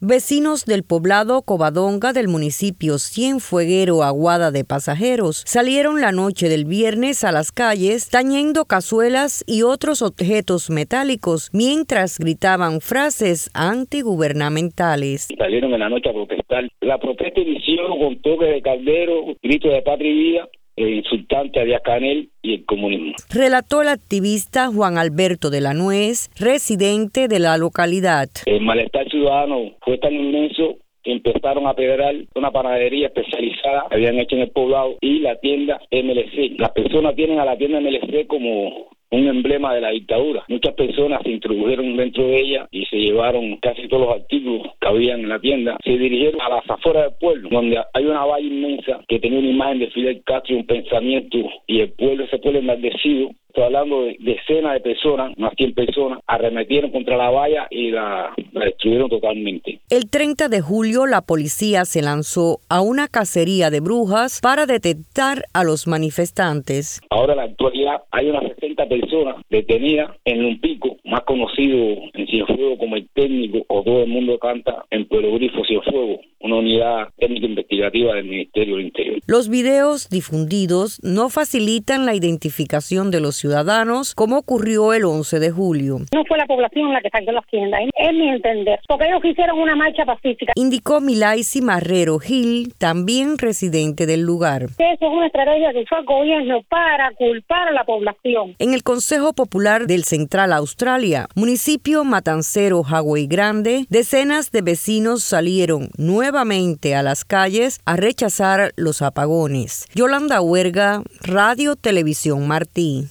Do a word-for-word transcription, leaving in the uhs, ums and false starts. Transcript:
Vecinos del poblado Covadonga del municipio Cienfueguero, Aguada de Pasajeros, salieron la noche del viernes a las calles tañendo cazuelas y otros objetos metálicos mientras gritaban frases antigubernamentales. Salieron en la noche a protestar. La protesta inició con toques de caldero, gritos de patria y vida, el insultante a Díaz-Canel y el comunismo. Relató el activista Juan Alberto de la Nuez, residente de la localidad. El malestar ciudadano fue tan inmenso que empezaron a pedrar una panadería especializada que habían hecho en el poblado y la tienda M L C. Las personas tienen a la tienda M L C como un emblema de la dictadura. Muchas personas se introdujeron dentro de ella y se llevaron casi todos los artículos que habían en la tienda. Se dirigieron a las afueras del pueblo, donde hay una valla inmensa que tenía una imagen de Fidel Castro y un pensamiento, y el pueblo, ese pueblo enardecido, estoy hablando de decenas de personas, unas cien personas, arremetieron contra la valla y la, la destruyeron totalmente. El treinta de julio, la policía se lanzó a una cacería de brujas para detectar a los manifestantes. Ahora, en la actualidad, hay unas sesenta personas detenidas en Lumpico, más conocido en Cienfuegos como el técnico, o todo el mundo canta en Pueblo Grifo Cienfuegos, una unidad técnica investigativa del Ministerio del Interior. Los videos difundidos no facilitan la identificación de los ciudadanos, como ocurrió el once de julio. No fue la población la que sacó las tiendas, es mi entender, porque ellos hicieron una marcha pacífica. Indicó Milaisi Marrero Gil, también residente del lugar. Eso es una estrategia que usó el gobierno para culpar a la población. En el Consejo Popular del Central Australia, municipio matancero Hawái Grande, decenas de vecinos salieron nuevamente a las calles a rechazar los apagones. Yolanda Huerga, Radio Televisión Martí.